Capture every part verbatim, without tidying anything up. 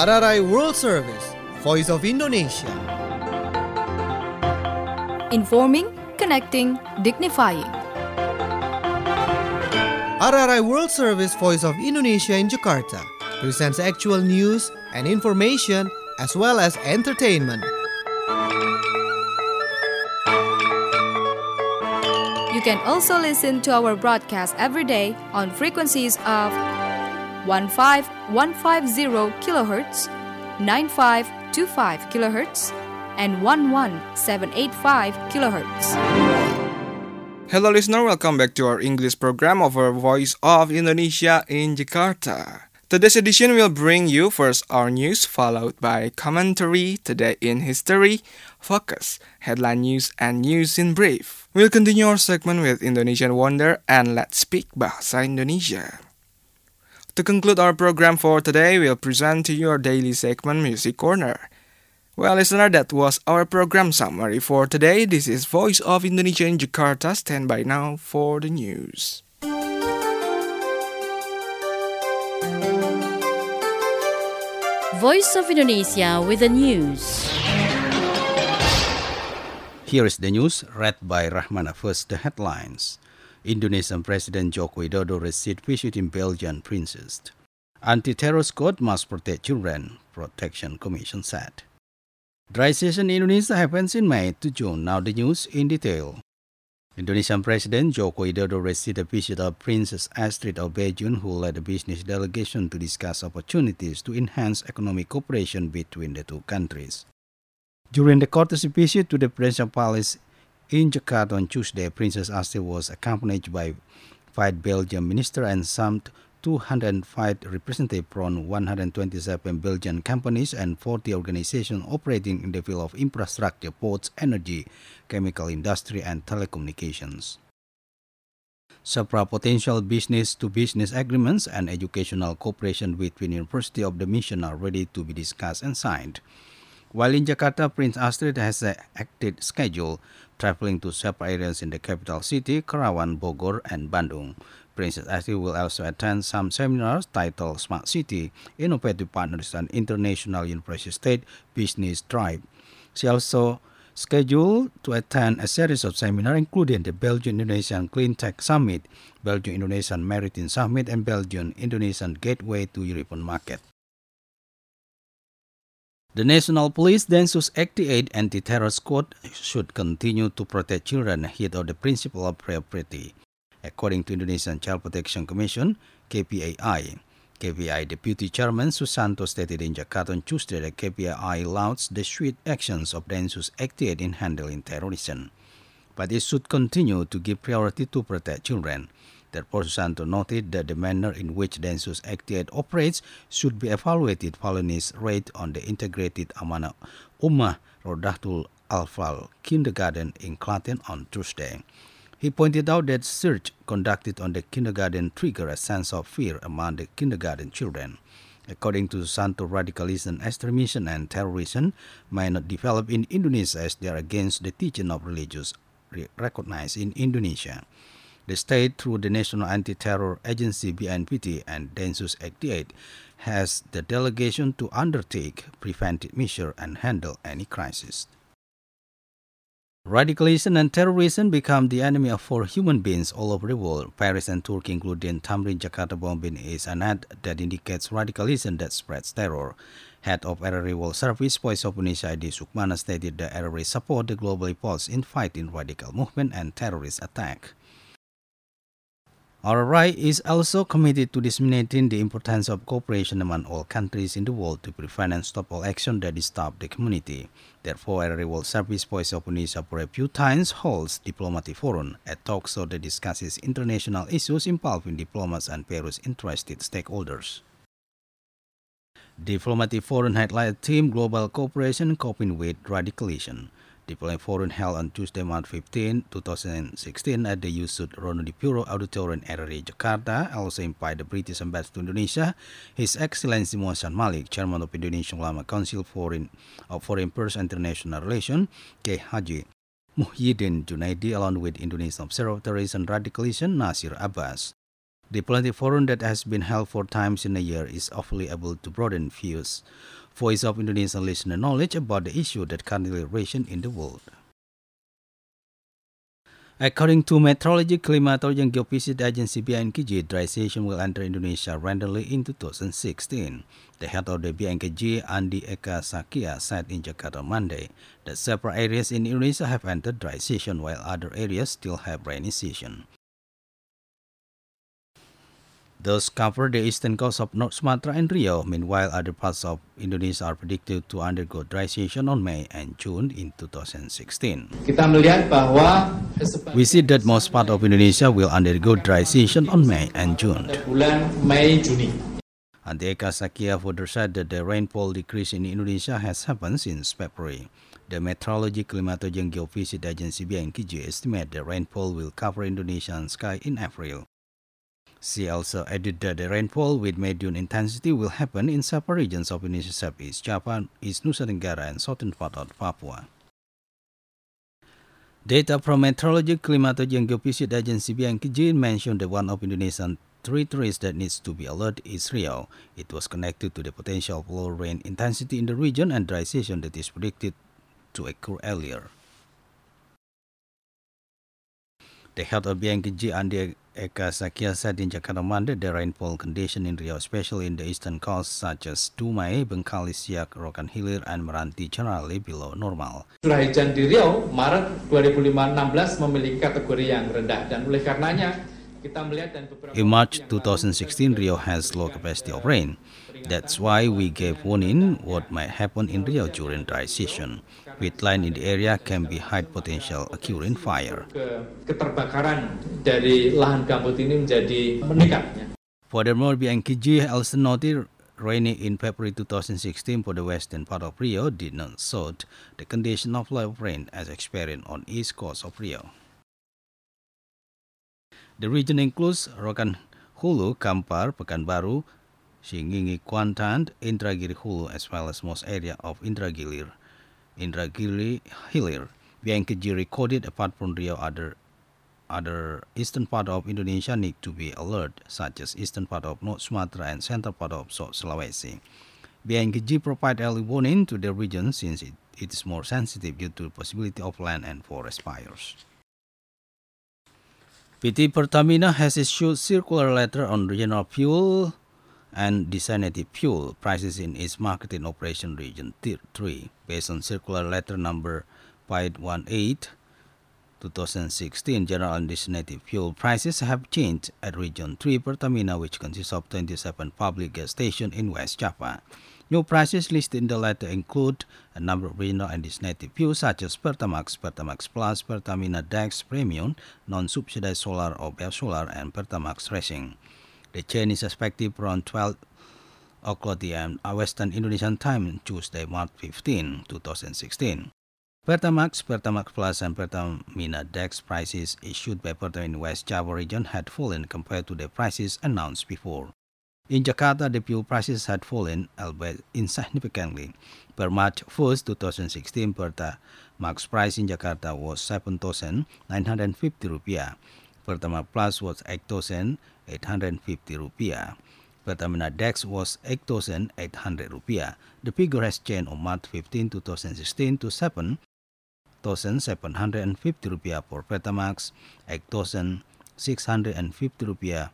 R R I World Service, Voice of Indonesia. Informing, connecting, dignifying. R R I World Service, Voice of Indonesia in Jakarta presents actual news and information as well as entertainment. You can also listen to our broadcast every day on frequencies of fifteen fifty kilohertz, ninety-five twenty-five kilohertz, and eleven seven eighty-five kilohertz. Hello listener, welcome back to our English program of our Voice of Indonesia in Jakarta. Today's edition will bring you first our news, followed by commentary, Today in History, Focus, Headline News, and News in Brief. We'll continue our segment with Indonesian Wonder and Let's Speak Bahasa Indonesia. To conclude our program for today, we'll present to you our daily segment Music Corner. Well, listener, that was our program summary for today. This is Voice of Indonesia in Jakarta. Stand by now for the news. Voice of Indonesia with the news. Here is the news read by Rahmana. First, the headlines. Indonesian President Joko Widodo received visiting Belgian princess. Anti-terror squad must protect children, Protection Commission said. Dry season in Indonesia happens in May to June. Now the news in detail. Indonesian President Joko Widodo received a visit of Princess Astrid of Belgium, who led a business delegation to discuss opportunities to enhance economic cooperation between the two countries. During the courtesy visit to the Presidential Palace in Jakarta on Tuesday, Princess Astrid was accompanied by five Belgian ministers and some two hundred five representatives from one hundred twenty-seven Belgian companies and forty organizations operating in the field of infrastructure, ports, energy, chemical industry, and telecommunications. Several potential business-to-business agreements and educational cooperation between University of the Mission are ready to be discussed and signed. While in Jakarta, Prince Astrid has an active schedule, traveling to several areas in the capital city, Karawang, Bogor, and Bandung. Princess Astrid will also attend some seminars titled Smart City, Innovative Partners, and International University State Business Drive. She also scheduled to attend a series of seminars including the Belgian-Indonesian Clean Tech Summit, Belgian-Indonesian Maritime Summit, and Belgian-Indonesian Gateway to European Market. The National Police Densus eighty-eight Anti-Terror Squad should continue to protect children ahead of the principle of priority, according to Indonesian Child Protection Commission, K P A I. K P A I Deputy Chairman Susanto stated in Jakarta on Tuesday that K P A I lauds the swift actions of Densus eighty-eight in handling terrorism, but it should continue to give priority to protect children. Therefore, Susanto noted that the manner in which Densus eighty-eight operates should be evaluated following its raid on the integrated Amanah Ummah Rodatul Al-Fal kindergarten in Klaten on Tuesday. He pointed out that search conducted on the kindergarten triggered a sense of fear among the kindergarten children. According to Susanto, radicalism, extremism, and terrorism may not develop in Indonesia as they are against the teaching of religious recognized in Indonesia. The state, through the National Anti-Terror Agency B N P T and Densus eighty-eight, has the delegation to undertake preventive measures and handle any crisis. Radicalism and terrorism become the enemy of four human beings all over the world. Paris and Turkey, including Tamrin Jakarta bombing, is an ad that indicates radicalism that spreads terror. Head of R R I World Service, Voice of Indonesia, Adi Sukmana, stated that R R I support the global efforts in fighting radical movement and terrorist attack. R R I is also committed to disseminating the importance of cooperation among all countries in the world to prevent and stop all action that disturb the community. Therefore, R R I World Service, Voice of Indonesia, for a few times holds Diplomatic Forum, a talk show that discusses international issues involving diplomats and various interested stakeholders. Diplomatic Forum highlighted theme Global Cooperation Coping with Radicalism. Diplomatic Forum held on Tuesday, March fifteenth, twenty sixteen at the Yusuf Ronodipuro Auditorium, R R I Jakarta, also invited the British Ambassador to Indonesia, His Excellency Mohsen Malik, Chairman of Indonesian Ulama Council Foreign of Foreign Affairs and International Relations, K. Haji Muhyiddin Junaidi, along with Indonesian Observatories and Radicalism, Nasir Abbas. Diplomatic forum that has been held four times in a year is hopefully able to broaden views. Voice of Indonesia listener knowledge about the issue that currently raging in the world. According to Meteorology, Climatology and Geophysics Agency B N K G, dry season will enter Indonesia randomly in two thousand sixteen. The head of the B N K G, Andi Eka Sakia, said in Jakarta on Monday that several areas in Indonesia have entered dry season while other areas still have rainy season. Those cover the eastern coast of North Sumatra and Riau. Meanwhile, other parts of Indonesia are predicted to undergo dry season on May and June in two thousand sixteen. Kita melihat bahwa We see that most part of Indonesia will undergo dry season on May and June. bulan Mei Juni. Andi Eka Sakia further said that the rainfall decrease in Indonesia has happened since February. The Meteorology, Climatology and Geophysics Agency B N K G estimate the rainfall will cover Indonesian sky in April. She also added that the rainfall with medium intensity will happen in several regions of Indonesia, Southeast Java, East Nusa Tenggara, and southern part of Papua. Data from Meteorology, Climatology and Geophysics Agency B N K G mentioned that one of Indonesian territories that needs to be alert is Riau. It was connected to the potential of low rain intensity in the region and dry season that is predicted to occur earlier. The head of B N K G, Andi Eka Sakia, said in Jakarta Monday the rainfall condition in Riau, especially in the eastern coast such as Dumai, Bengkali, Siak, Rokan Hilir, and Meranti, generally below normal. Curah hujan di Riau Maret dua ribu enam belas memiliki kategori yang rendah dan oleh karenanya kita melihat dan beberapa In March twenty sixteen, Riau has low capacity of rain. That's why we gave warning what might happen in Riau during dry season. Wetland in the area can be high potential occurring fire. keterbakaran dari lahan gambut ini menjadi meningkat. Furthermore, B N K G also noted rainy in February twenty sixteen for the western part of Riau did not suit the condition of low rain as experienced on east coast of Riau. The region includes Rokan Hulu, Kampar, Pekanbaru, Singingi, Kuantan, Indragiri Hulu, as well as most area of Indragiri, Indragiri Hilir. B N K G recorded apart from Riau, other other eastern part of Indonesia need to be alert, such as eastern part of North Sumatra and central part of South Sulawesi. B N K G provide early warning to the region since it, it is more sensitive due to the possibility of land and forest fires. P T Pertamina has issued circular letter on regional fuel and designated fuel prices in its marketing operation region Tier three. Based on circular letter number five one eight twenty sixteen, general and designated fuel prices have changed at region three Pertamina, which consists of twenty-seven public gas stations in West Java. New prices listed in the letter include a number of regional and designated fuels such as Pertamax, Pertamax Plus, Pertamina Dex Premium, non-subsidized solar or B E F Solar, and Pertamax Racing. The change is effective around twelve o'clock p m Western Indonesian Time, Tuesday, March fifteenth, twenty sixteen. Pertamax, Pertamax Plus, and Pertamina Dex prices issued by Pertamina West Java region had fallen compared to the prices announced before. In Jakarta, the fuel prices had fallen, albeit insignificantly. Per March first, twenty sixteen, Pertamax price in Jakarta was seven thousand nine hundred fifty rupiah. Pertamax Plus was eight thousand eight hundred fifty rupiah. Pertamina Dex was eight thousand eight hundred rupiah. The figure has changed on March fifteenth, twenty sixteen to seven thousand seven hundred fifty rupiah for Pertamax, eight thousand six hundred fifty rupiah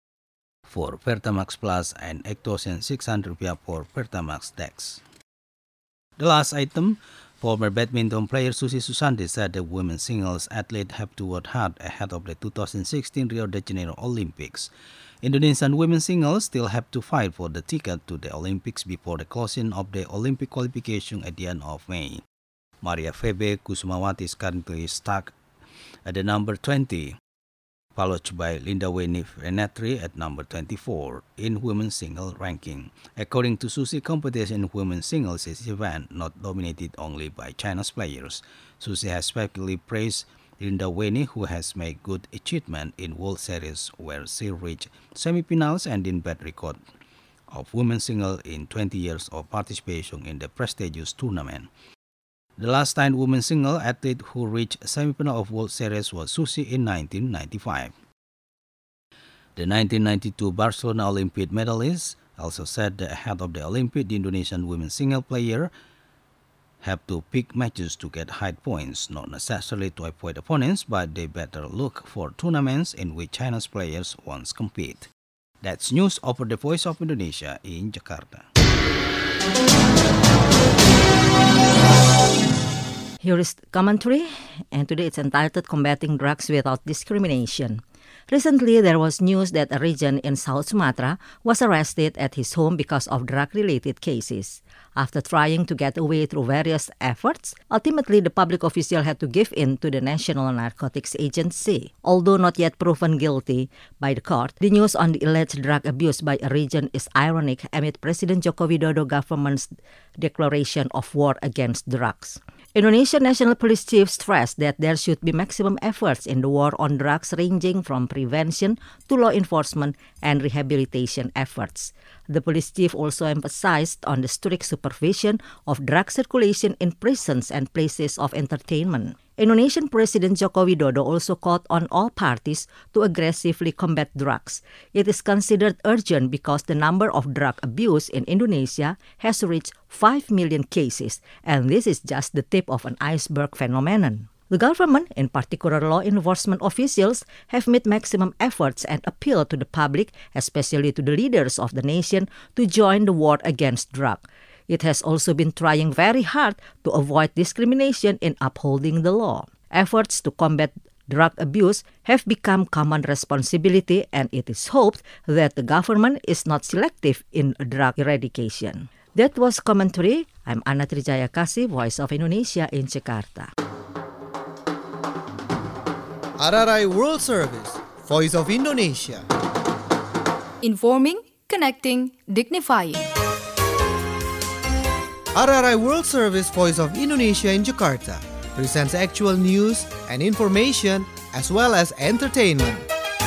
for Pertamax Plus, and eight thousand six hundred rupiah for Pertamax Dex. The last item, former badminton player Susi Susanti said the women's singles athlete have to work hard ahead of the two thousand sixteen Rio de Janeiro Olympics. Indonesian women's singles still have to fight for the ticket to the Olympics before the closing of the Olympic qualification at the end of May. Maria Febe Kusumawati is currently stuck at the number twenty, followed by Linda Weni Venetri at number twenty-four in women's single ranking. According to Susi, competition in women's singles is an event not dominated only by China's players. Susi has specifically praised Linda Weni, who has made good achievement in World Series, where she reached semifinals and in bad record of women's single in twenty years of participation in the prestigious tournament. The last time women's single athlete who reached semifinal of World Series was Susi in nineteen ninety-five. The nineteen ninety-two Barcelona Olympic medalist also said that ahead of the Olympic, the Indonesian women's single player have to pick matches to get high points, not necessarily to avoid opponents, but they better look for tournaments in which China's players once compete. That's news over the Voice of Indonesia in Jakarta. Here is commentary, and today it's entitled Combating Drugs Without Discrimination. Recently, there was news that a region in South Sumatra was arrested at his home because of drug-related cases. After trying to get away through various efforts, ultimately the public official had to give in to the National Narcotics Agency. Although not yet proven guilty by the court, the news on the alleged drug abuse by a region is ironic amid President Joko Widodo government's declaration of war against drugs. Indonesian National Police Chief stressed that there should be maximum efforts in the war on drugs, ranging from prevention to law enforcement and rehabilitation efforts. The police chief also emphasized on the strict supervision of drug circulation in prisons and places of entertainment. Indonesian President Joko Widodo also called on all parties to aggressively combat drugs. It is considered urgent because the number of drug abuse in Indonesia has reached five million cases, and this is just the tip of an iceberg phenomenon. The government, in particular law enforcement officials, have made maximum efforts and appeal to the public, especially to the leaders of the nation, to join the war against drugs. It has also been trying very hard to avoid discrimination in upholding the law. Efforts to combat drug abuse have become common responsibility, and it is hoped that the government is not selective in drug eradication. That was commentary. I'm Anna Trijaya Kasih, Voice of Indonesia in Jakarta. R R I World Service, Voice of Indonesia. Informing, connecting, dignifying. R R I World Service, Voice of Indonesia in Jakarta presents actual news and information as well as entertainment.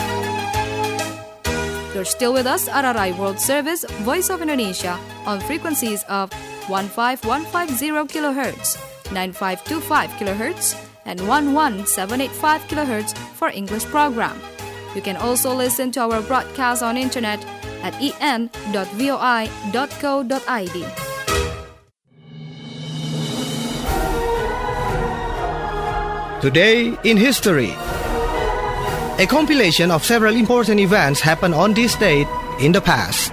You're still with us, R R I World Service, Voice of Indonesia, on frequencies of one five one five zero kilohertz, nine five two five kilohertz, and one one seven eight five kilohertz for English program. You can also listen to our broadcast on internet at e n dot voi dot co dot i d. Today in History. A compilation of several important events happened on this date in the past.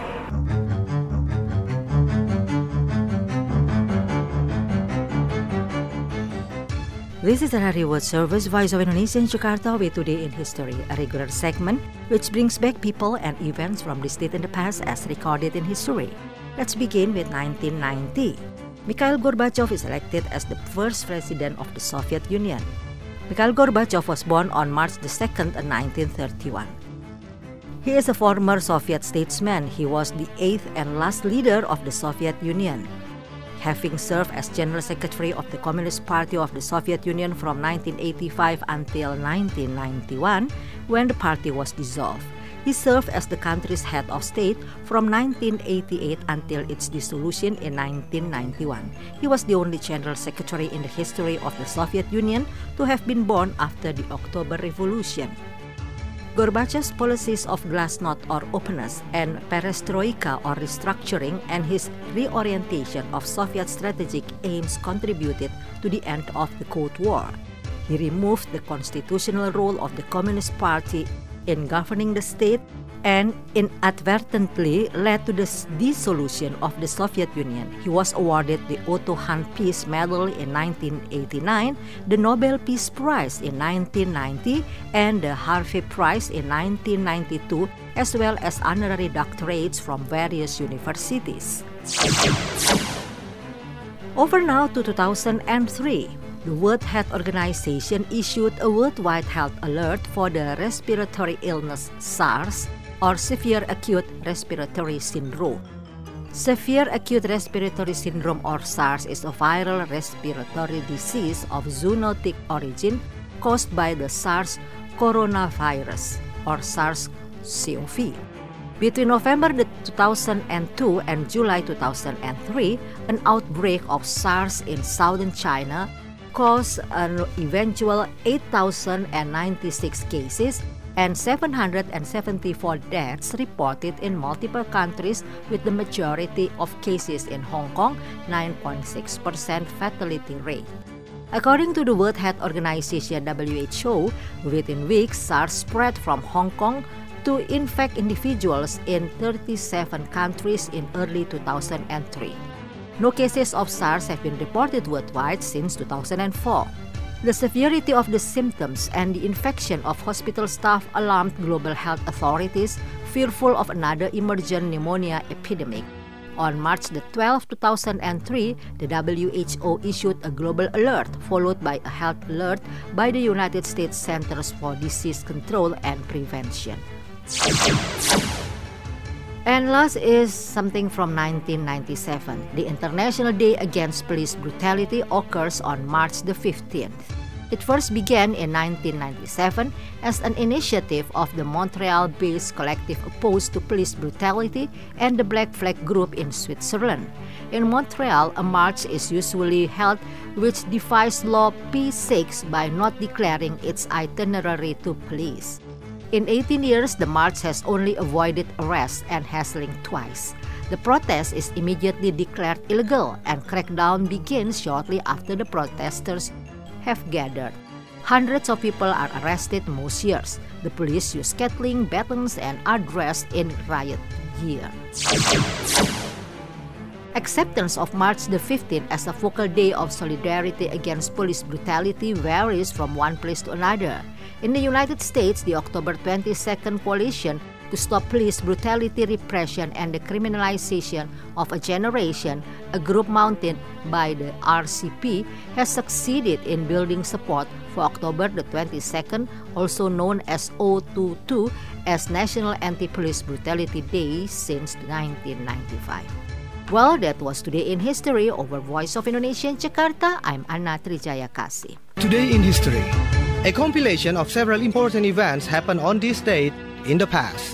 This is the R R I World Service, Voice of Indonesia in Jakarta with Today in History, a regular segment which brings back people and events from this date in the past as recorded in history. Let's begin with nineteen ninety. Mikhail Gorbachev is elected as the first president of the Soviet Union. Mikhail Gorbachev was born on March the second, nineteen thirty-one. He is a former Soviet statesman. He was the eighth and last leader of the Soviet Union. Having served as General Secretary of the Communist Party of the Soviet Union from nineteen eighty-five until nineteen ninety-one, when the party was dissolved. He served as the country's head of state from nineteen eighty-eight until its dissolution in nineteen ninety-one. He was the only General Secretary in the history of the Soviet Union to have been born after the October Revolution. Gorbachev's policies of glasnost or openness and perestroika or restructuring and his reorientation of Soviet strategic aims contributed to the end of the Cold War. He removed the constitutional role of the Communist Party in governing the state and inadvertently led to the dissolution of the Soviet Union. He was awarded the Otto Hahn Peace Medal in nineteen eighty-nine, the Nobel Peace Prize in nineteen ninety, and the Harvey Prize in nineteen ninety-two, as well as honorary doctorates from various universities. Over now to two thousand three. The World Health Organization issued a worldwide health alert for the respiratory illness SARS, or Severe Acute Respiratory Syndrome. Severe Acute Respiratory Syndrome, or SARS, is a viral respiratory disease of zoonotic origin caused by the SARS coronavirus, or SARS-C o V. Between November two thousand two and July two thousand three, an outbreak of SARS in southern China caused an eventual eight thousand ninety-six cases and seven hundred seventy-four deaths reported in multiple countries, with the majority of cases in Hong Kong, nine point six percent fatality rate. According to the World Health Organization W H O, within weeks SARS spread from Hong Kong to infect individuals in thirty-seven countries in early two thousand three. No cases of SARS have been reported worldwide since two thousand four. The severity of the symptoms and the infection of hospital staff alarmed global health authorities, fearful of another emergent pneumonia epidemic. On March the twelfth, two thousand three, the W H O issued a global alert, followed by a health alert by the United States Centers for Disease Control and Prevention. And last is something from nineteen ninety-seven. The International Day Against Police Brutality occurs on March the fifteenth. It first began in nineteen ninety-seven as an initiative of the Montreal-based collective opposed to police brutality and the Black Flag Group in Switzerland. In Montreal, a march is usually held which defies Law P six by not declaring its itinerary to police. In eighteen years, the march has only avoided arrest and hassling twice. The protest is immediately declared illegal, and crackdown begins shortly after the protesters have gathered. Hundreds of people are arrested most years. The police use Gatling, batons, and are dressed in riot gear. Acceptance of March the fifteenth as a focal day of solidarity against police brutality varies from one place to another. In the United States, the October twenty-second Coalition to Stop Police Brutality, Repression, and the Criminalization of a Generation, a group mounted by the R C P, has succeeded in building support for October the twenty-second, also known as O twenty-two, as National Anti-Police Brutality Day since nineteen ninety-five. Well, that was Today in History over Voice of Indonesia in Jakarta. I'm Anna Trijaya Kasih. Today in History, a compilation of several important events happened on this date in the past.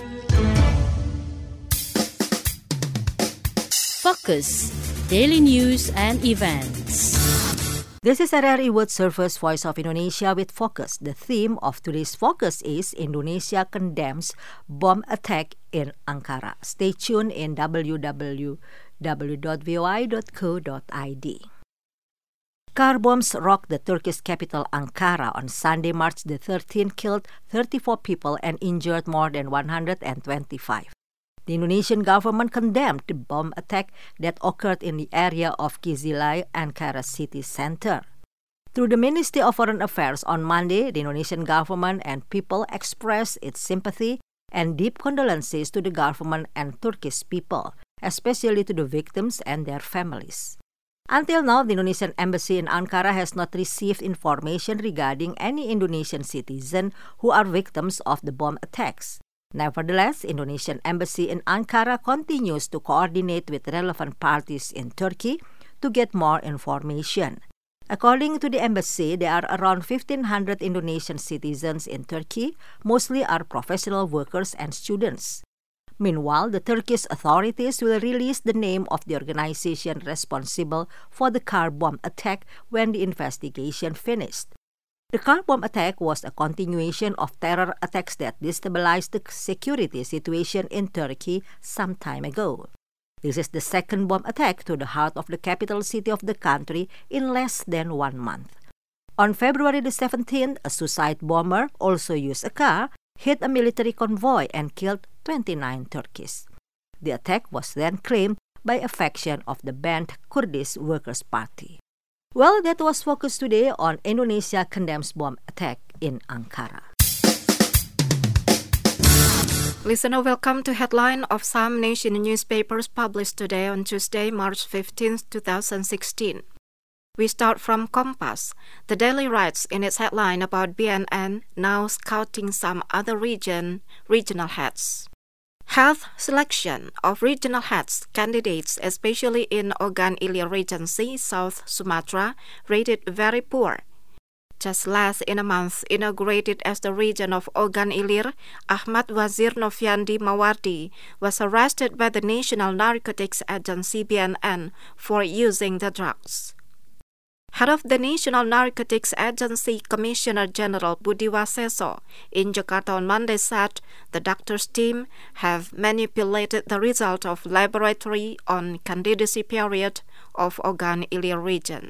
Focus, daily news and events. This is R R I World Service Voice of Indonesia with Focus. The theme of today's Focus is Indonesia condemns bomb attack in Ankara. Stay tuned in w w w dot v o i dot co dot i d. Car bombs rocked the Turkish capital Ankara on Sunday, March the thirteenth, killed thirty-four people and injured more than one hundred twenty-five. The Indonesian government condemned the bomb attack that occurred in the area of Kizilay, Ankara city center. Through the Ministry of Foreign Affairs on Monday, the Indonesian government and people expressed its sympathy and deep condolences to the government and Turkish people, especially to the victims and their families. Until now, the Indonesian embassy in Ankara has not received information regarding any Indonesian citizen who are victims of the bomb attacks. Nevertheless, Indonesian embassy in Ankara continues to coordinate with relevant parties in Turkey to get more information. According to the embassy, there are around fifteen hundred Indonesian citizens in Turkey, mostly are professional workers and students. Meanwhile, the Turkish authorities will release the name of the organization responsible for the car bomb attack when the investigation finished. The car bomb attack was a continuation of terror attacks that destabilized the security situation in Turkey some time ago. This is the second bomb attack to the heart of the capital city of the country in less than one month. On February the seventeenth, a suicide bomber, also used a car, hit a military convoy and killed twenty-nine Turks. The attack was then claimed by a faction of the banned Kurdish Workers' Party. Well, that was Focus today on Indonesia condemns bomb attack in Ankara. Listener, welcome to headline of some nation newspapers published today on Tuesday, March fifteenth, twenty sixteen. We start from Kompas. The Daily writes in its headline about B N N now scouting some other region regional heads. Health selection of regional heads candidates, especially in Ogan Ilir Regency, South Sumatra, rated very poor. Just less in a month inaugurated as the region of Ogan Ilir, Ahmad Wazir Noviandi Mawardi was arrested by the National Narcotics Agency B N N for using the drugs. Head of the National Narcotics Agency Commissioner General Budi Waseso in Jakarta on Monday said the doctor's team have manipulated the result of laboratory on candidacy period of Ogan Ilir region.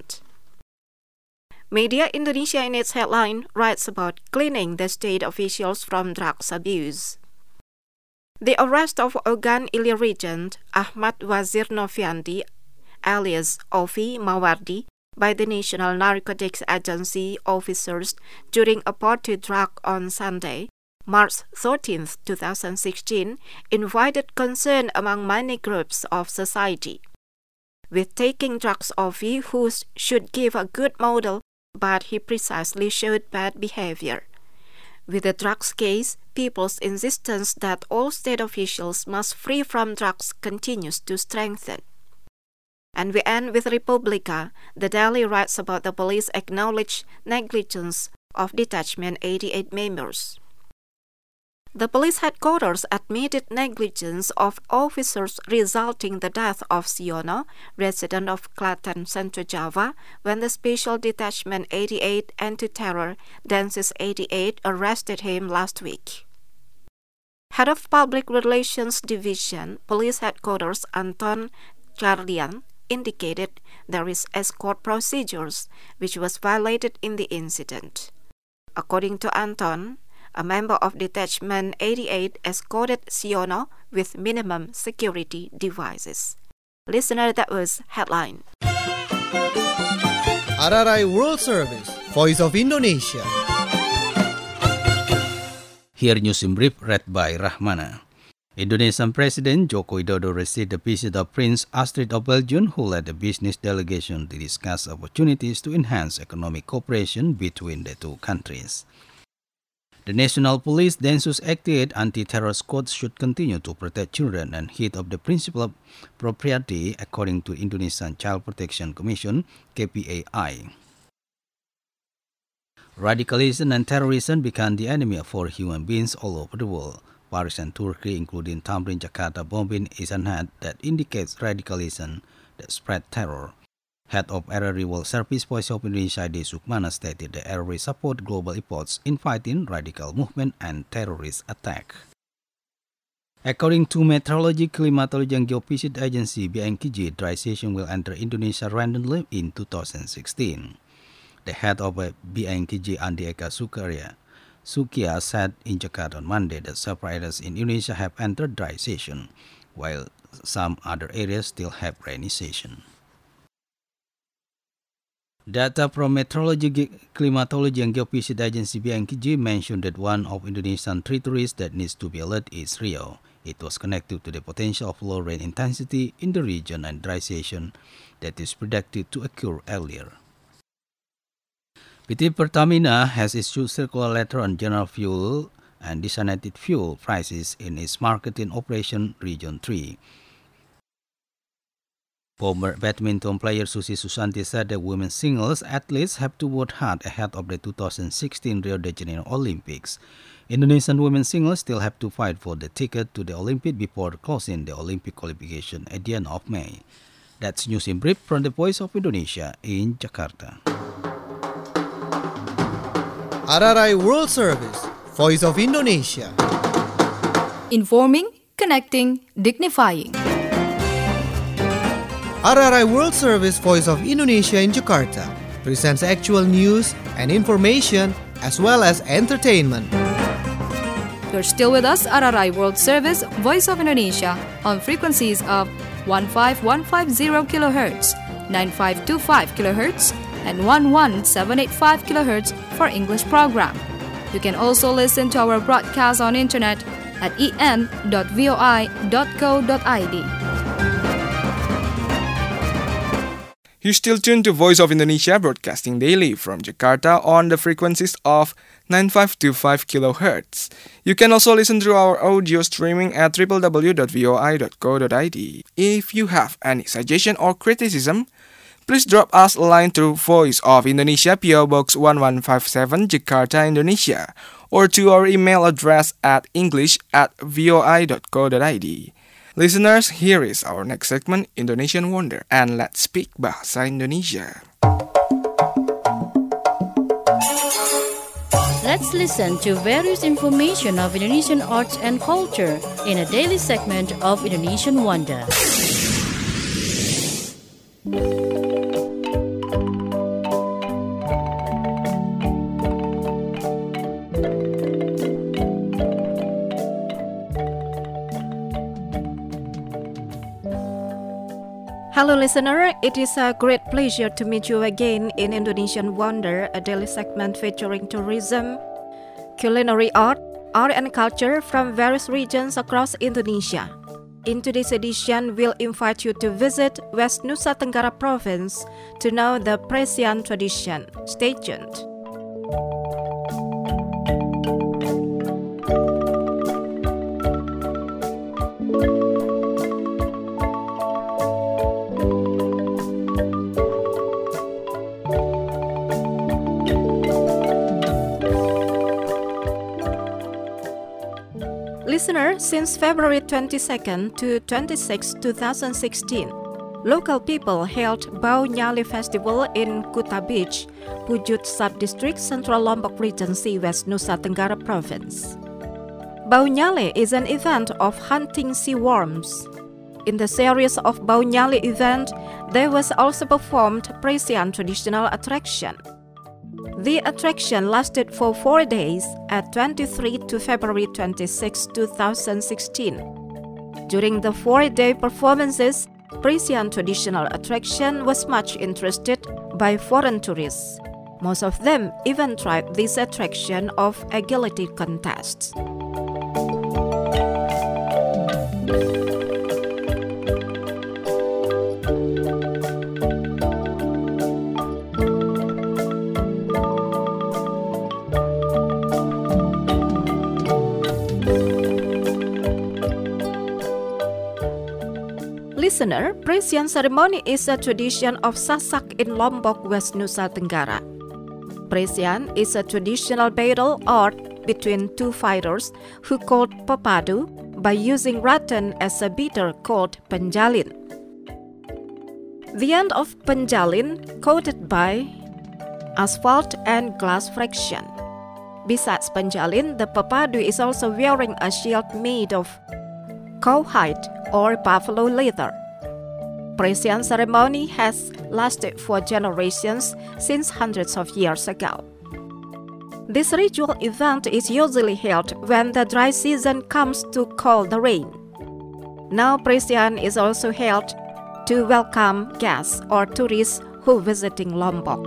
Media Indonesia in its headline writes about cleaning the state officials from drugs abuse. The arrest of Ogan Ilir region Ahmad Wazir Noviandi alias Ovi Mawardi by the National Narcotics Agency officers during a party drug on Sunday, March thirteenth, twenty sixteen, invited concern among many groups of society. With taking drugs, Ovi, who should give a good model, but he precisely showed bad behavior. With the drugs case, people's insistence that all state officials must free from drugs continues to strengthen. And we end with Republica. The daily writes about the police acknowledged negligence of Detachment eighty-eight members. The police headquarters admitted negligence of officers resulting in the death of Siono, resident of Klaten, Central Java, when the Special Detachment eighty-eight Anti-Terror Densus eighty-eight arrested him last week. Head of Public Relations Division, Police Headquarters Anton Charlian, indicated there is escort procedures which was violated in the incident. According to Anton, a member of Detachment eighty-eight escorted Siono with minimum security devices. Listener, that was headline. R R I World Service, Voice of Indonesia. Here news in brief read by Rahmana. Indonesian President Joko Widodo received the visit of Prince Astrid of Belgium, who led a business delegation to discuss opportunities to enhance economic cooperation between the two countries. The National Police Densus eighty-eight Anti-Terror Squad should continue to protect children and heed of the principle of propriety, according to Indonesian Child Protection Commission (K P A I). Radicalism and terrorism become the enemy for human beings all over the world. Paris and Turkey, including Tamrin Jakarta bombing, is an ad that indicates radicalism that spread terror. Head of R R I World Service Voice of Indonesia Ade Sukmana stated that R R I support global efforts in fighting radical movement and terrorist attack. According to Meteorology, Climatology and Geophysics Agency B N K G, dry season will enter Indonesia randomly in two thousand sixteen. The head of B N K G, Andi Eka Sukarya, Sukia, said in Jakarta on Monday that several areas in Indonesia have entered dry season, while some other areas still have rainy season. Data from Meteorology, Climatology and Geophysics Agency B N K G mentioned that one of Indonesian territories that needs to be alert is Riau. It was connected to the potential of low rain intensity in the region and dry season that is predicted to occur earlier. P T Pertamina has issued circular letter on general fuel and designated fuel prices in its marketing operation Region three. Former badminton player Susi Susanti said that women singles athletes have to work hard ahead of the two thousand sixteen Rio de Janeiro Olympics. Indonesian women singles still have to fight for the ticket to the Olympics before closing the Olympic qualification at the end of May. That's news in brief from the Voice of Indonesia in Jakarta. R R I World Service, Voice of Indonesia. Informing, connecting, dignifying. R R I World Service, Voice of Indonesia in Jakarta presents actual news and information as well as entertainment. You're still with us, R R I World Service, Voice of Indonesia, on frequencies of one five one five zero kilohertz, nine five two five kilohertz, and one one seven eight five kilohertz for English program. You can also listen to our broadcast on internet at e n dot voi dot co dot i d. You still tuned to Voice of Indonesia, broadcasting daily from Jakarta on the frequencies of nine five two five kilohertz. You can also listen to our audio streaming at w w w dot voi dot co dot i d. If you have any suggestion or criticism, please drop us a line through Voice of Indonesia, P O Box one one five seven, Jakarta, Indonesia, or to our email address at english at voi dot co dot i d. Listeners, here is our next segment, Indonesian Wonder, and let's speak Bahasa Indonesia. Let's listen to various information of Indonesian arts and culture in a daily segment of Indonesian Wonder. Hello listener, it is a great pleasure to meet you again in Indonesian Wonder, a daily segment featuring tourism, culinary art, art and culture from various regions across Indonesia. In today's edition, we'll invite you to visit West Nusa Tenggara Province to know the Presian tradition. Stay tuned. Listener, since February twenty-second to twenty-sixth, twenty sixteen, local people held Bau Nyale Festival in Kuta Beach, Pujut Sub-District, Central Lombok Regency, West Nusa Tenggara Province. Bau Nyale is an event of hunting sea worms. In the series of Bau Nyale event, there was also performed Presian traditional attraction. The attraction lasted for four days at twenty-third to February twenty-sixth, twenty sixteen. During the four-day performances, Presian traditional attraction was much interested by foreign tourists. Most of them even tried this attraction of agility contests. Listener, Presian ceremony is a tradition of Sasak in Lombok, West Nusa Tenggara. Presian is a traditional battle art between two fighters who called Papadu by using rattan as a beater called Penjalin. The end of Penjalin coated by asphalt and glass friction. Besides Penjalin, the Papadu is also wearing a shield made of cowhide or buffalo leather. Presian ceremony has lasted for generations since hundreds of years ago. This ritual event is usually held when the dry season comes to call the rain. Now Presian is also held to welcome guests or tourists who visiting Lombok.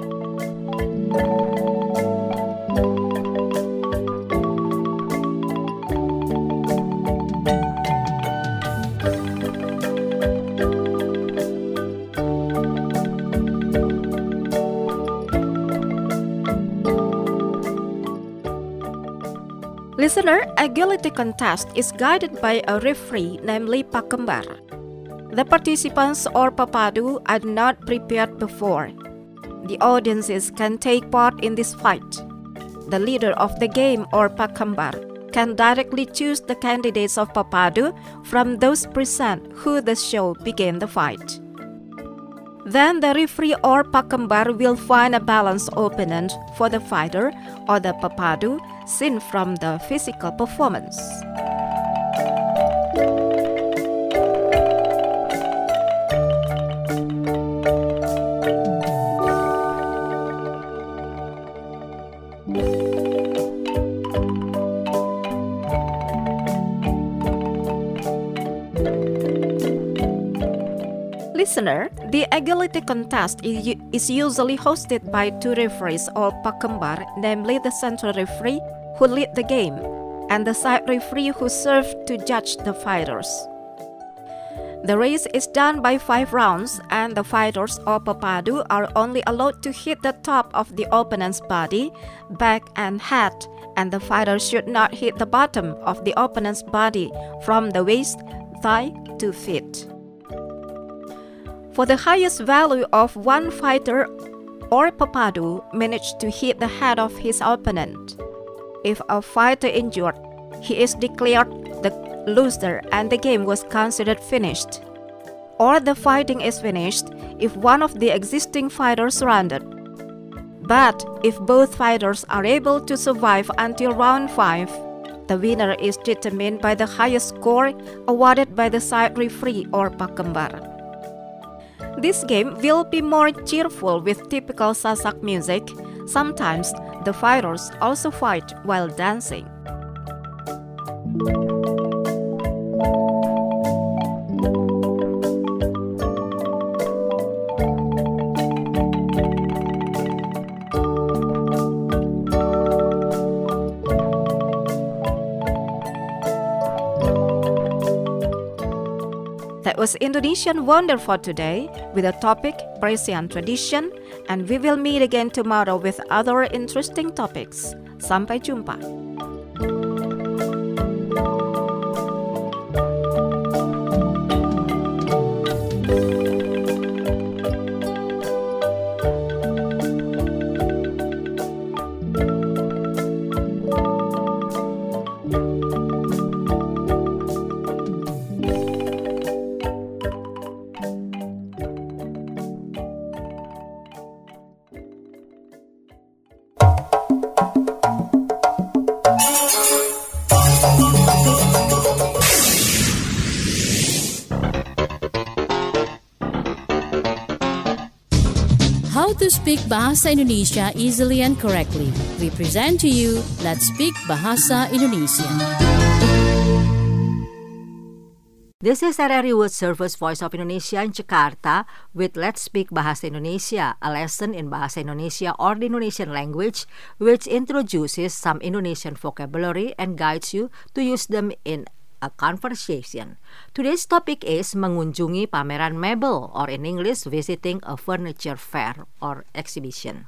Listener, agility contest is guided by a referee, namely Pakembar. The participants or Papadu are not prepared before. The audiences can take part in this fight. The leader of the game or Pakembar can directly choose the candidates of Papadu from those present who the show began the fight. Then the referee or Pakembar will find a balanced opponent for the fighter or the Papadu seen from the physical performance. Listener, the agility contest is, is usually hosted by two referees or Pakembar, namely the central referee who lead the game and the side referee who serves to judge the fighters. The race is done by five rounds and the fighters or Papadu are only allowed to hit the top of the opponent's body, back and head, and the fighter should not hit the bottom of the opponent's body from the waist, thigh to feet. For the highest value of one fighter or Papadu managed to hit the head of his opponent. If a fighter injured, he is declared the loser and the game was considered finished. Or the fighting is finished if one of the existing fighters surrendered. But if both fighters are able to survive until round five, the winner is determined by the highest score awarded by the side referee or pakembar. This game will be more cheerful with typical Sasak music. Sometimes the fighters also fight while dancing. That was Indonesian Wonder for today with the topic Persian Tradition, and we will meet again tomorrow with other interesting topics. Sampai jumpa. How to speak Bahasa Indonesia easily and correctly. We present to you Let's Speak Bahasa Indonesia. This is R R I World Service Voice of Indonesia in Jakarta with Let's Speak Bahasa Indonesia, a lesson in Bahasa Indonesia or the Indonesian language which introduces some Indonesian vocabulary and guides you to use them in a conversation. Today's topic is mengunjungi pameran mebel, or in English, visiting a furniture fair or exhibition.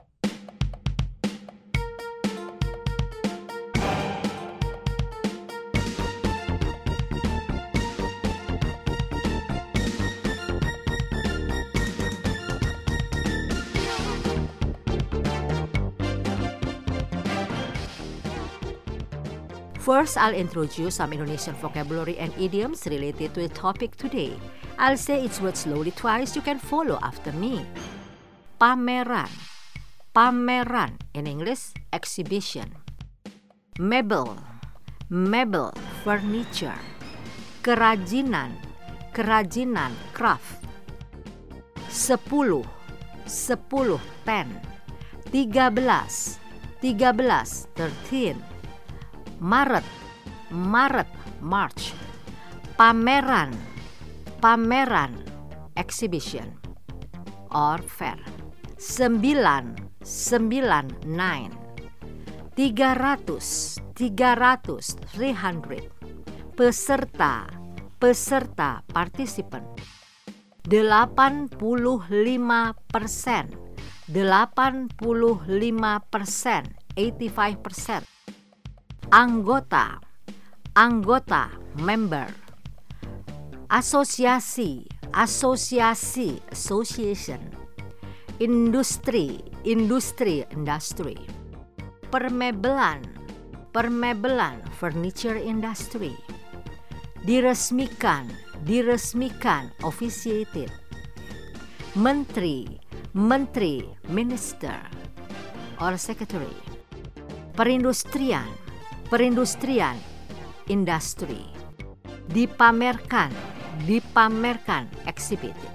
First, I'll introduce some Indonesian vocabulary and idioms related to the topic today. I'll say each word slowly twice. You can follow after me. Pameran. Pameran. In English, exhibition. Mebel. Mebel, furniture. Kerajinan. Kerajinan, craft. Sepuluh. Sepuluh, ten. Tiga belas. Tiga belas, thirteen. Maret, Maret, March. Pameran, pameran, exhibition or fair. Sembilan, sembilan, nine. Tiga ratus, tiga ratus, three hundred. Peserta, peserta, participant. Delapan puluh lima persen, delapan puluh lima persen, eighty-five percent. Anggota, anggota, member. Asosiasi, asosiasi, association. Industri, industri, industry. Permebelan, permebelan, furniture industry. Diresmikan, diresmikan, officiated. Menteri, menteri, minister or secretary. Perindustrian, perindustrian, industry. Dipamerkan, dipamerkan, exhibited.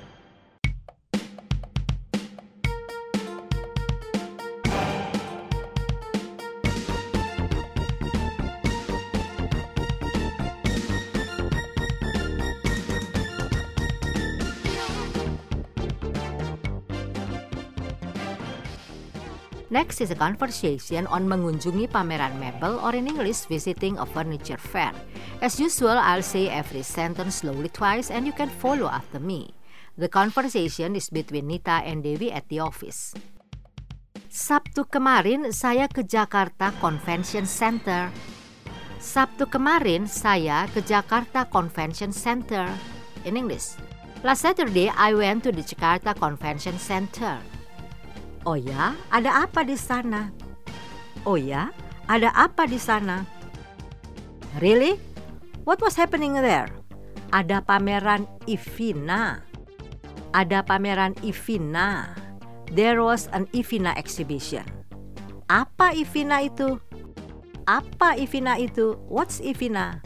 Next is a conversation on mengunjungi pameran mebel, or in English, visiting a furniture fair. As usual, I'll say every sentence slowly twice and you can follow after me. The conversation is between Nita and Dewi at the office. Sabtu kemarin saya ke Jakarta Convention Center. Sabtu kemarin saya ke Jakarta Convention Center. In English, last Saturday I went to the Jakarta Convention Center. Oh ya, ada apa di sana? Oh ya, ada apa di sana? Really? What was happening there? Ada pameran IFINA. Ada pameran IFINA. there was an IFINA exhibition. Apa IFINA itu? Apa IFINA itu? What's IFINA?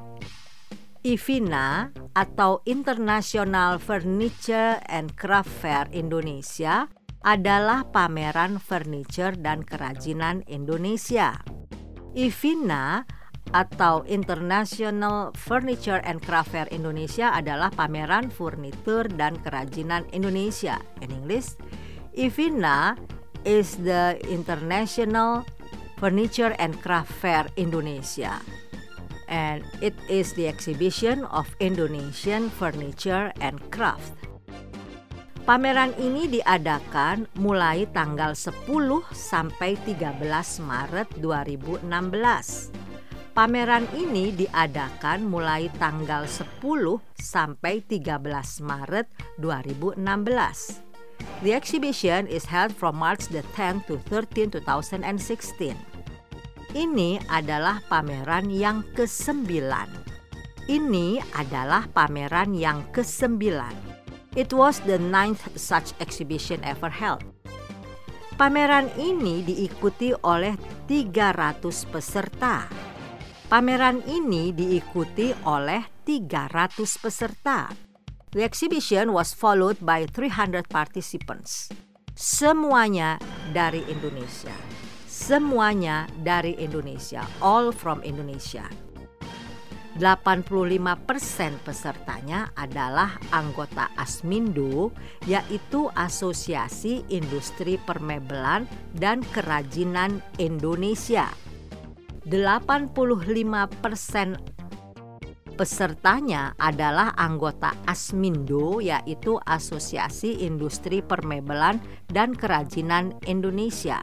IFINA atau International Furniture and Craft Fair Indonesia adalah pameran furniture dan kerajinan Indonesia. IFINA atau International Furniture and Craft Fair Indonesia adalah pameran furnitur dan kerajinan Indonesia. In English, IFINA is the International Furniture and Craft Fair Indonesia, and it is the exhibition of Indonesian furniture and craft. Pameran ini diadakan mulai tanggal sepuluh sampai tiga belas Maret dua ribu enam belas. Pameran ini diadakan mulai tanggal sepuluh sampai tiga belas Maret dua ribu enam belas. The exhibition is held from March the tenth to thirteenth twenty sixteen. Ini adalah pameran yang kesembilan. Ini adalah pameran yang kesembilan. It was the ninth such exhibition ever held. Pameran ini diikuti oleh tiga ratus peserta. Pameran ini diikuti oleh tiga ratus peserta. The exhibition was followed by three hundred participants. Semuanya dari Indonesia. Semuanya dari Indonesia. All from Indonesia. delapan puluh lima persen pesertanya adalah anggota ASMINDO, yaitu Asosiasi Industri Permebelan dan Kerajinan Indonesia. delapan puluh lima persen pesertanya adalah anggota ASMINDO, yaitu Asosiasi Industri Permebelan dan Kerajinan Indonesia.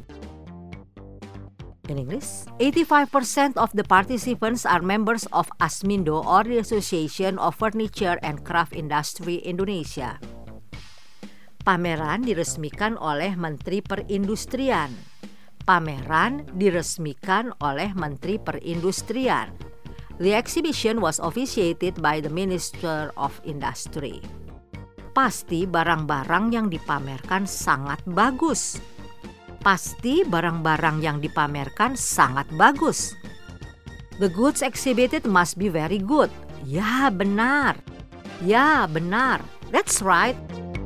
In English, eighty-five percent of the participants are members of ASMINDO or the Association of Furniture and Craft Industry Indonesia. Pameran diresmikan oleh Menteri Perindustrian. Pameran diresmikan oleh Menteri Perindustrian. The exhibition was officiated by the Minister of Industry. Pasti barang-barang yang dipamerkan sangat bagus. Pasti barang-barang yang dipamerkan sangat bagus. The goods exhibited must be very good. Ya, benar. Ya, benar. That's right.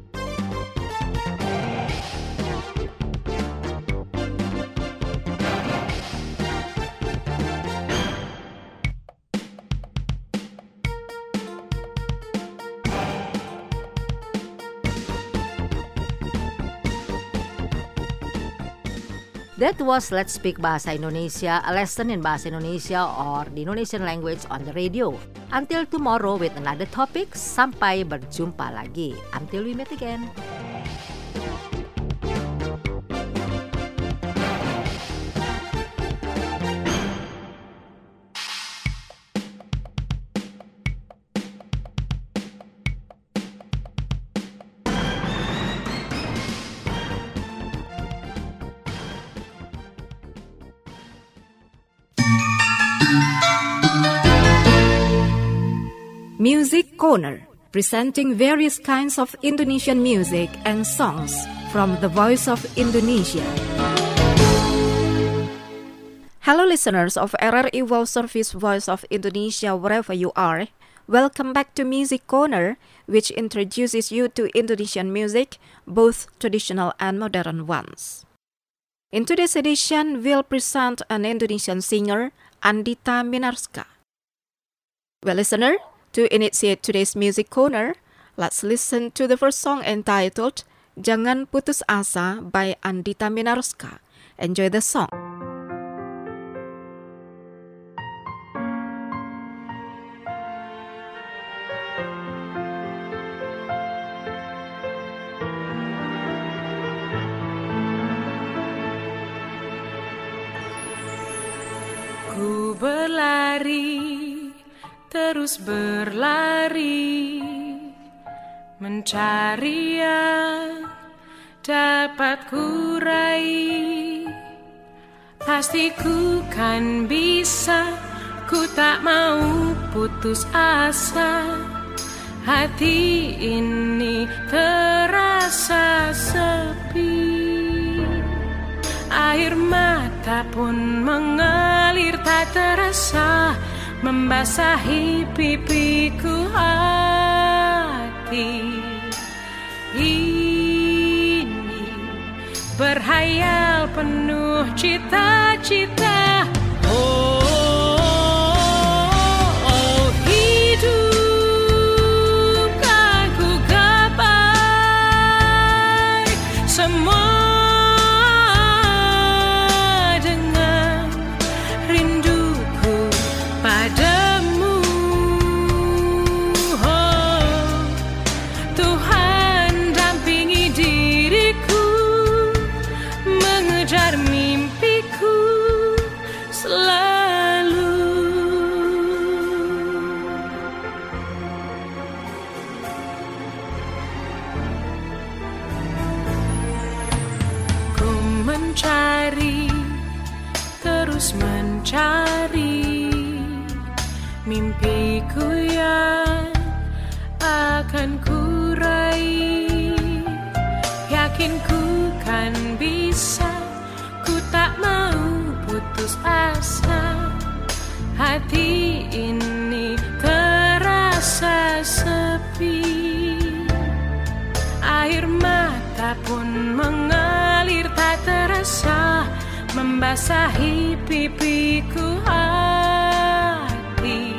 That was Let's Speak Bahasa Indonesia, a lesson in Bahasa Indonesia or the Indonesian language on the radio. Until tomorrow with another topic, sampai berjumpa lagi. Until we meet again. Music Corner, presenting various kinds of Indonesian music and songs from the Voice of Indonesia. Hello listeners of R R I World Service Voice of Indonesia wherever you are. Welcome back to Music Corner, which introduces you to Indonesian music, both traditional and modern ones. In today's edition, we'll present an Indonesian singer, Andita Minarska. Well, listener, to initiate today's Music Corner, let's listen to the first song entitled Jangan Putus Asa by Andita Minarska. Enjoy the song. Ku berlari, terus berlari, mencari yang dapat ku raih. Pasti ku kan bisa, ku tak mau putus asa. hati ini terasa sepi. Air mata pun mengalir tak terasa, membasahi pipiku. Hati ini berhayal penuh cita-cita. Oh, oh, hidup aku gapai semua dengan rinduku padamu. Oh, Tuhan dampingi diriku mengejar mimpiku selalu. Ku mencari, terus mencari mimpiku yang akan ku raih. Yakin ku kan bisa, ku tak mau putus asa. Hati ini terasa sepi. Air mata pun mengalir tak terasa, membasahi pipiku. Hati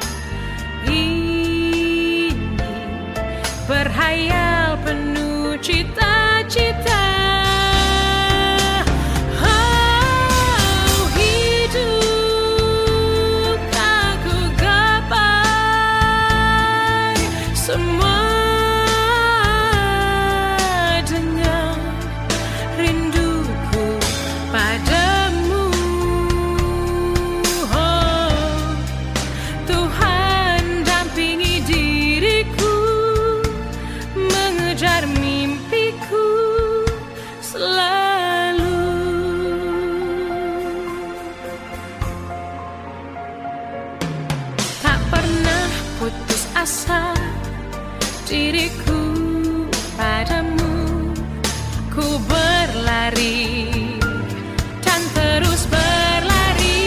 ini berhayal penuh cita-cita. Oh, hidup aku gapai semua dengan rinduku padamu. Oh, Tuhan dampingi diriku mengejar mimpiku selalu. Tak pernah putus asa diriku padamu. Ku berlari dan terus berlari.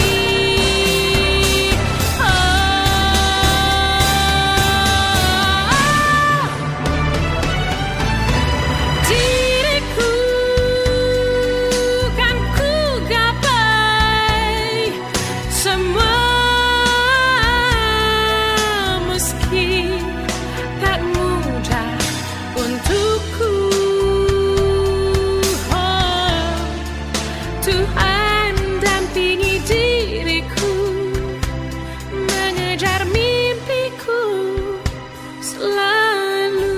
Oh, diriku kan ku gapai semua, meski tak mudah untukku. Oh, Tuhan dampingi diriku mengejar mimpiku selalu.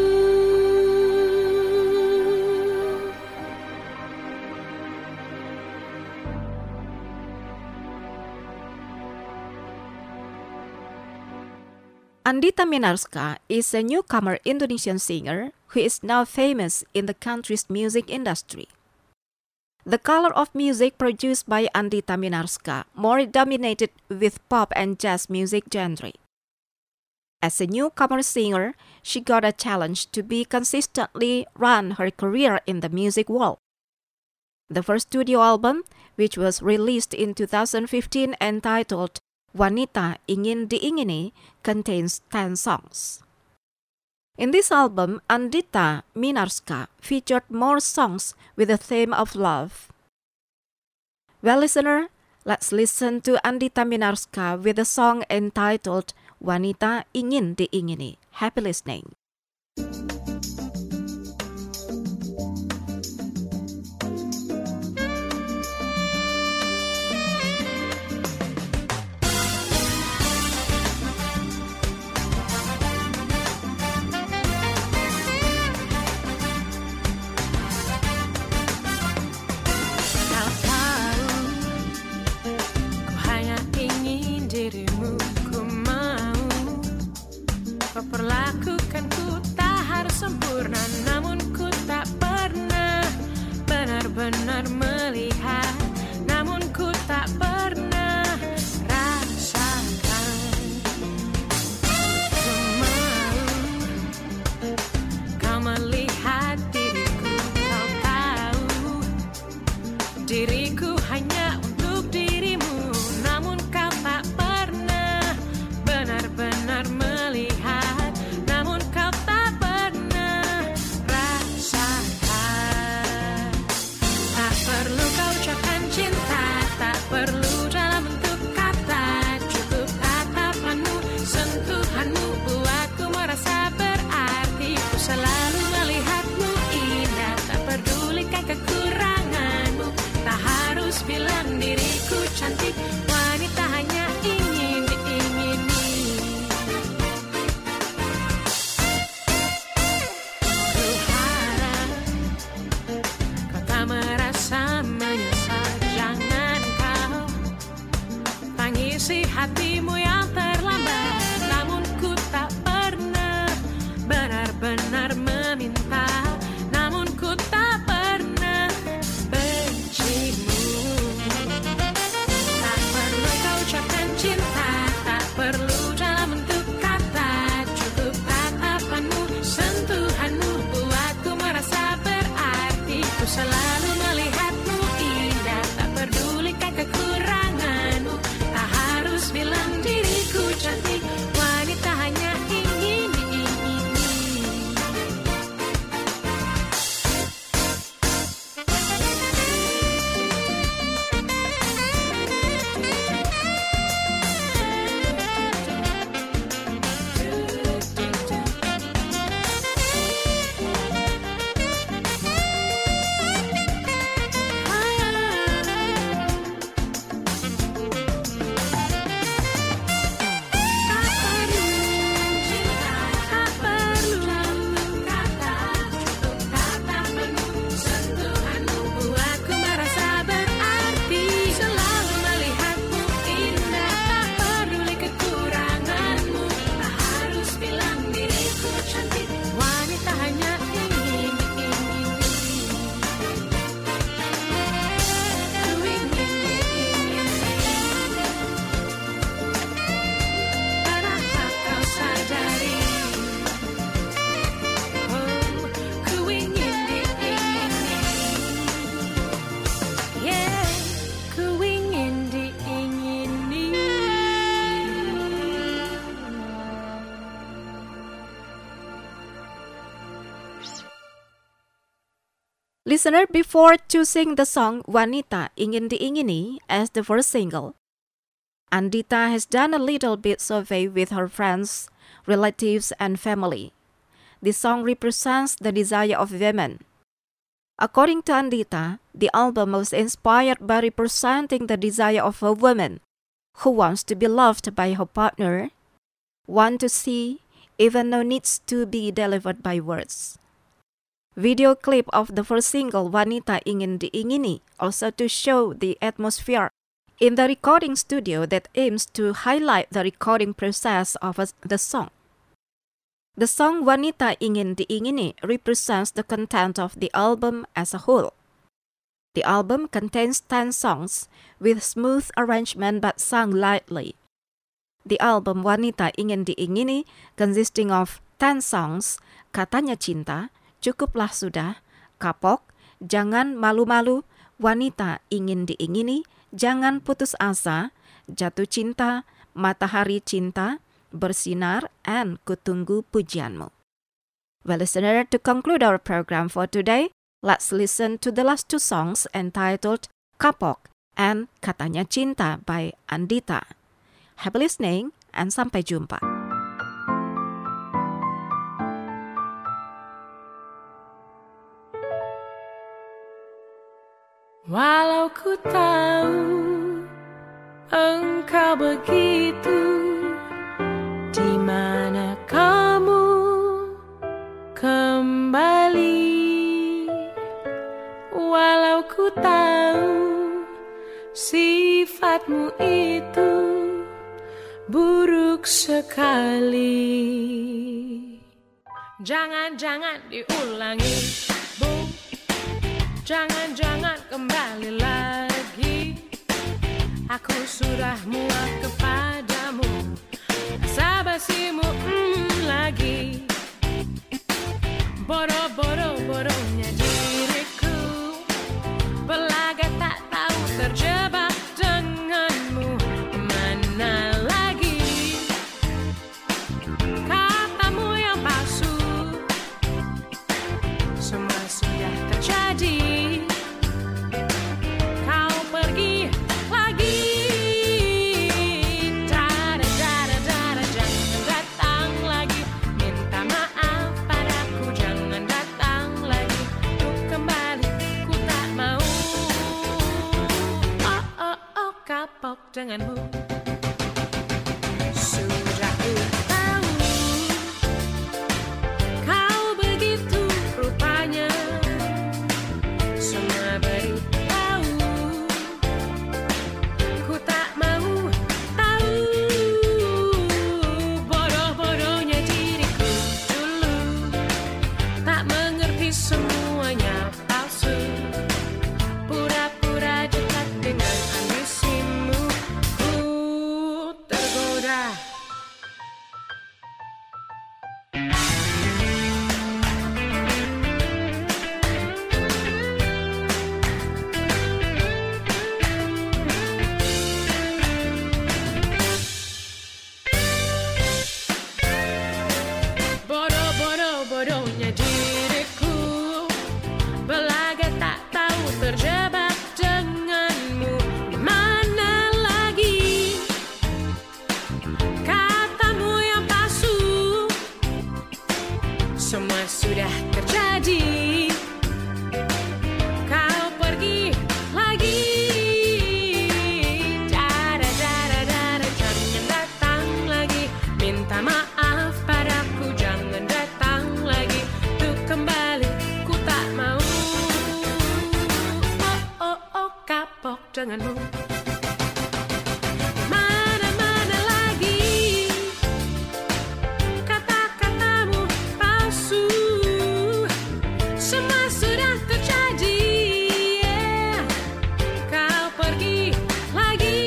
Andita Minarska is a newcomer Indonesian singer who is now famous in the country's music industry. The color of music produced by Andita Minarska more dominated with pop and jazz music genre. As a newcomer singer, she got a challenge to be consistently run her career in the music world. The first studio album, which was released in two thousand fifteen entitled Wanita Ingin Diingini, contains ten songs. In this album, Andita Minarska featured more songs with the theme of love. Well, listener, let's listen to Andita Minarska with a song entitled Wanita Ingin Diingini. Happy listening. Dirimu ku mau kau perlakukanku tak harus sempurna, namun ku tak pernah benar-benar melihat, namun ku tak pernah rasakan. Ku mau kondisi hatimu yang terlambat. Namun ku tak pernah benar-benar meminta. Namun ku tak pernah bencimu. Tak perlu kau ucapkan cinta, tak perlu dalam bentuk kata. Cukup tatapanmu, sentuhanmu buatku merasa berarti. Ku selalu melihatmu indah, tak pedulikan kekuranganmu. Tak harus bilang diriku cantik, wanita hanya ingin diingini. Listener, before choosing the song Wanita Ingin Diingini as the first single, Andita has done a little bit survey with her friends, relatives, and family. This song represents the desire of women. According to Andita, the album was inspired by representing the desire of a woman who wants to be loved by her partner, want to see, even though needs to be delivered by words. Video clip of the first single Wanita Ingin Diingini also to show the atmosphere in the recording studio that aims to highlight the recording process of the song. The song Wanita Ingin Diingini represents the content of the album as a whole. The album contains ten songs with smooth arrangement but sung lightly. The album Wanita Ingin Diingini consisting of ten songs, Katanya Cinta, Cukuplah Sudah, Kapok, Jangan Malu-Malu, Wanita Ingin Diingini, Jangan Putus Asa, Jatuh Cinta, Matahari Cinta, Bersinar, and Kutunggu Pujianmu. Well, listener, to conclude our program for today, let's listen to the last two songs entitled Kapok and Katanya Cinta by Andita. Happy listening and sampai jumpa. Walau ku tahu engkau begitu, di mana kamu kembali? Walau ku tahu sifatmu itu buruk sekali, jangan-jangan diulangi, Bu. Jangan-jangan kembali lagi. Aku sudah muak kepadamu, basa-basimu mm, lagi. Bodoh-bodoh bodohnya diriku, belaga tak tahu terjebak denganmu. Mana lagi katamu yang palsu, semua sudah terjadi. Kau pergi lagi sudah terjadi. Kau pergi lagi. Dara dara dara jangan datang lagi. Minta maaf padaku, jangan datang lagi. Untuk kembali ku tak mau. Oh oh oh kapok denganmu. Mana-mana lagi kata-katamu palsu. Semua sudah terjadi. Yeah. Kau pergi lagi.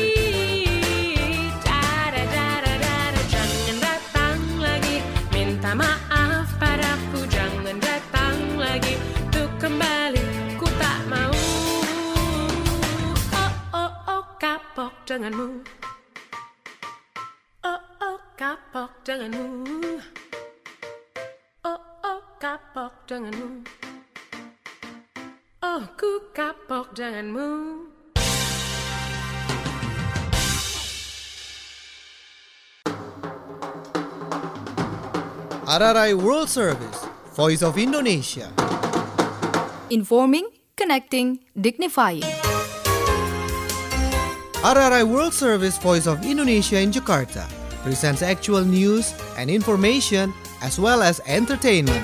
Dara dara dara jangan datang lagi. Minta maaf padaku, jangan datang lagi. Untuk kembali ku tak mau. Oh oh oh kapok denganmu. Oh oh kapok denganmu. Oh oh kapok denganmu. Oh ku kapok denganmu. R R I World Service, Voice of Indonesia. Informing, connecting, dignifying. R R I World Service Voice of Indonesia in Jakarta presents actual news and information as well as entertainment.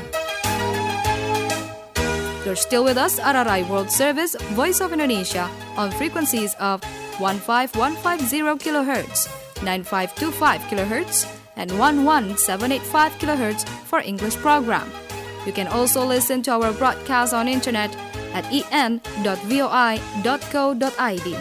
You're still with us, R R I World Service, Voice of Indonesia, on frequencies of one five one five zero kilohertz, nine five two five kilohertz, and one one seven eight five kilohertz for English program. You can also listen to our broadcast on internet at e n dot voi dot co dot i d.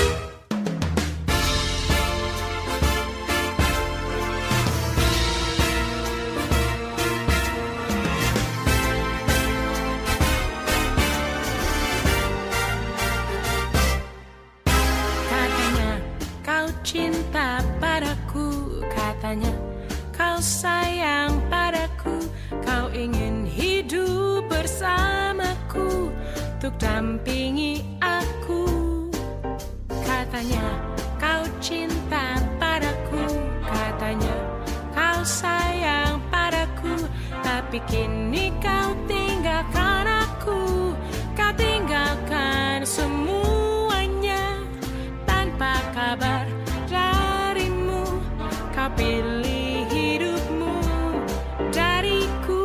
Katanya kau cinta padaku, katanya kau sayang padaku, kau ingin hidup bersamaku, untuk dampingi aku. Katanya kau cinta padaku, katanya kau sayang padaku, tapi kini kau tinggalkan aku, kau tinggalkan semuanya tanpa kabar darimu, kau pilih hidupmu dariku.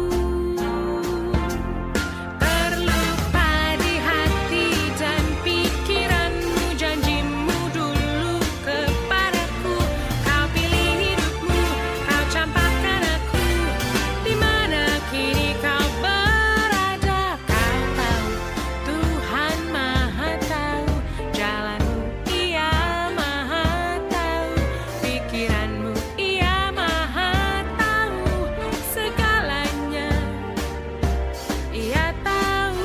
Terlupa di hati dan pikiranmu, janjimu dulu kepadaku, kau pilih hidupmu, kau campakkan aku, di mana kini kau berada. Kau tahu, Tuhan Maha tahu jalanmu, Ia Maha tahu pikiranmu, Ia Maha tahu segalanya, Ia tahu.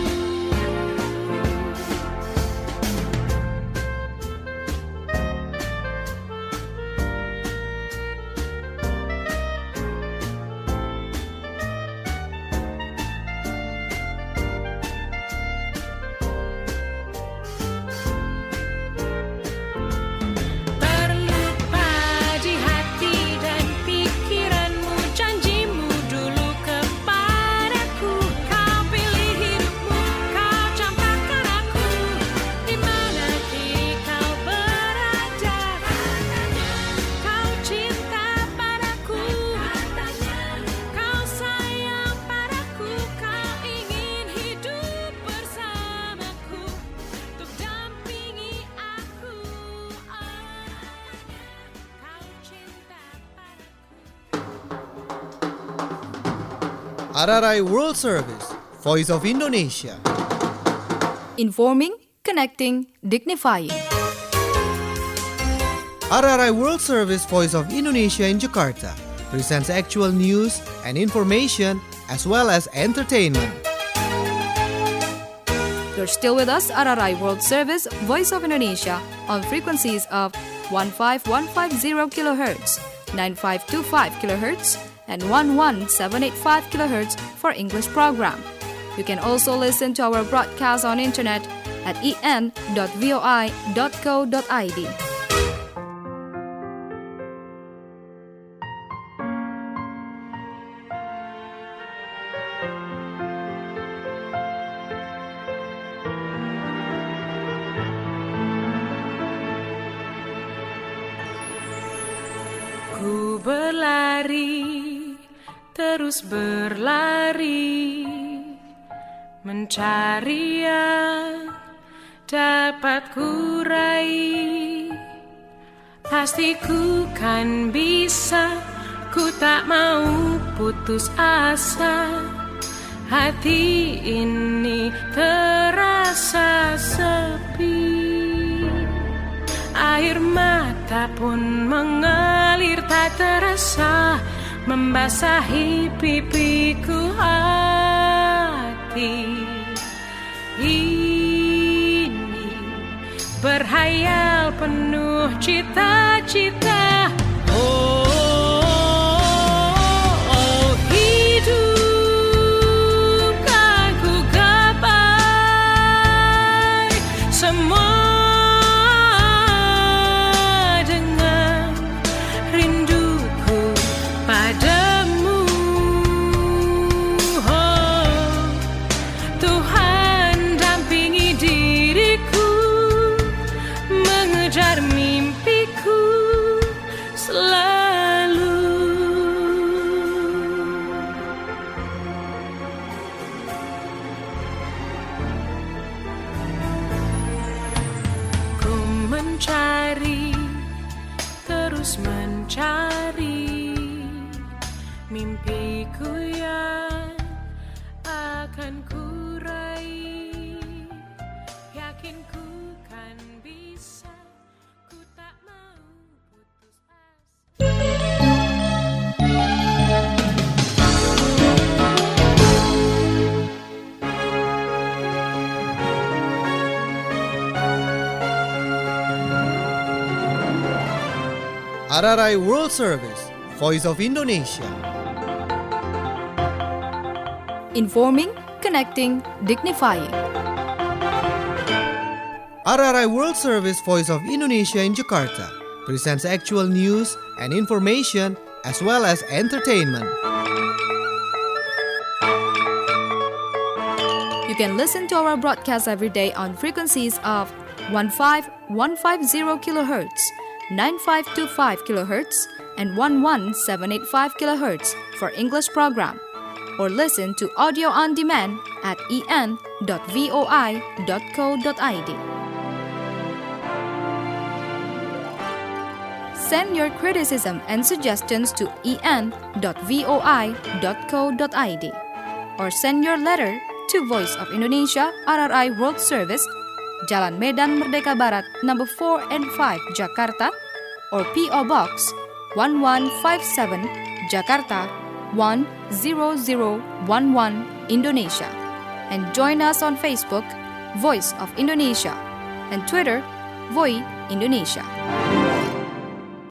Terlupa di hati dan pikiranmu, janjimu dulu kepadaku, kau pilih hidupmu, kau campakkan aku, di mana kini kau berada. Kau cinta padaku, kau sayang padaku, kau ingin hidup bersamaku, untuk dampingi aku. Kau cinta padaku. R R I World Service, Voice of Indonesia. Informing, connecting, dignifying. R R I World Service Voice of Indonesia in Jakarta presents actual news and information as well as entertainment. You're still with us, R R I World Service, Voice of Indonesia, on frequencies of one five one five zero kilohertz, nine five two five kilohertz, and one one seven eight five kilohertz for English program. You can also listen to our broadcast on internet at e n dot voi dot co dot i d. Ku berlari, terus berlari, mencari yang dapat ku raih. Pasti ku kan bisa, ku tak mau putus asa. Hati ini terasa sepi, air mata pun mengalir tak terasa, membasahi pipiku. Hati ini berhayal penuh cita-cita. Oh, oh, hidupkan ku gapai semua dengan rinduku padamu. Oh, Tuhan dampingi diriku, mengejar mimpiku selalu. Ku mencari, terus mencari mimpiku yang akan ku raih. Yakin ku kan bisa, ku tak mau putus asa. R R I World Service, Voice of Indonesia. Informing, connecting, dignifying. R R I World Service, Voice of Indonesia in Jakarta presents actual news and information as well as entertainment. You can listen to our broadcast every day on frequencies of fifteen fifteen kilohertz, ninety-five twenty-five kilohertz, and eleven seven eighty-five kilohertz for English program. Or listen to audio on demand at e n dot voi dot co dot i d. Send your criticism and suggestions to e n dot voi dot co dot i d or send your letter to Voice of Indonesia R R I World Service, Jalan Medan Merdeka Barat, number four and five, Jakarta, or P O Box one one five seven, Jakarta one zero zero one one, Indonesia. And join us on Facebook, Voice of Indonesia, and Twitter, Voi Indonesia.